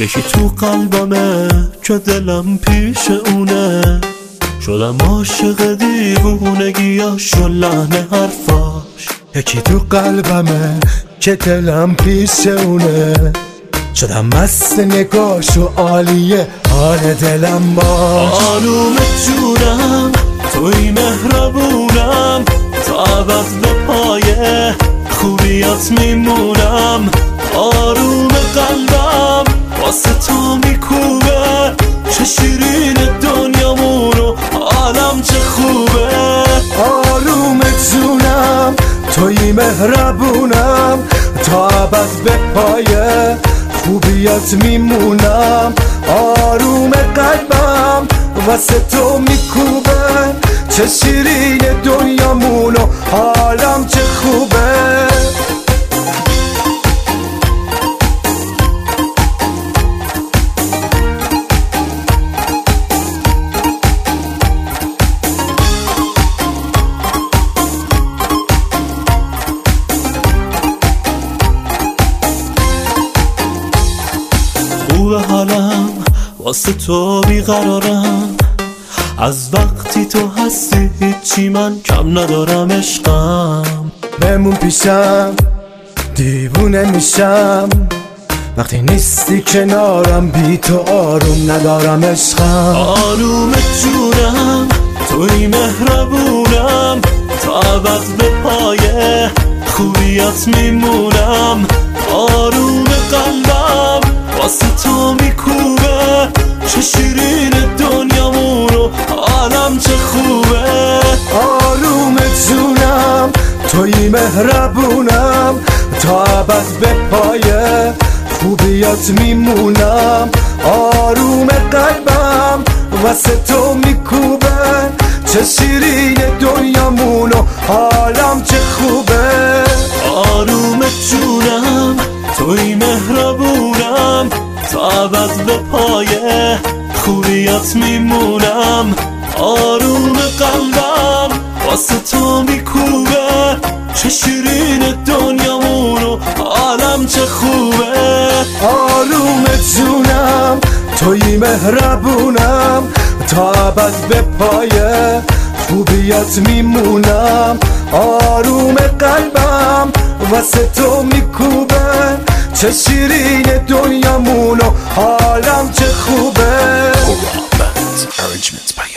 یکی تو قلبمه که دلم پیش اونه، شدم عاشق دیوونگیاش و لحن حرفاش. یکی تو قلبمه که دلم پیش اونه، شدم مست نگاش و عالیه حال دلم باش. آروم جونم توی مهربونم، تا ابد به پای خوبیات میمونم. آروم قلبم واسه تو میکوبه، چه شیرین دنیامون و عالم چه خوبه. آروم جونم توی مهربونم، تا ابد به پای خوبیات میمونم. آروم قلبم واسه تو میکوبه، چه شیرین دنیامون و حالم چه خوبه. خوب حالم واسه تو بیقرارم، از وقتی تو هستی هیچی من کم ندارم. عشقم بمون پیشم دیوونه میشم، وقتی نیستی کنارم بی تو آروم ندارم. عشقم آروم جونم توی مهربونم، تا ابد به پای خوبیات میمونم. آروم قلبم واسه تو میکوبه، چه شیرین دنیامون و عالم چه خوبه. آروم جونم توی مهربونم، تا ابد به پای خوبیات میمونم. آروم قلبم واسه تو میکوبه، چه شیرین دنیامون و حالم چه خوبه. آروم جونم توی مهربونم، تا ابد به پای خوبیات میمونم. آروم قلبم واسه تو میکوبه، چه شیرین دنیامون و عالم چه خوبه. آروم جونم توی مهربونم، تا ابد به پای خوبیات میمونم. آروم قلبم واسه تو میکوبه، چه شیرین دنیامون و حالم چه خوبه.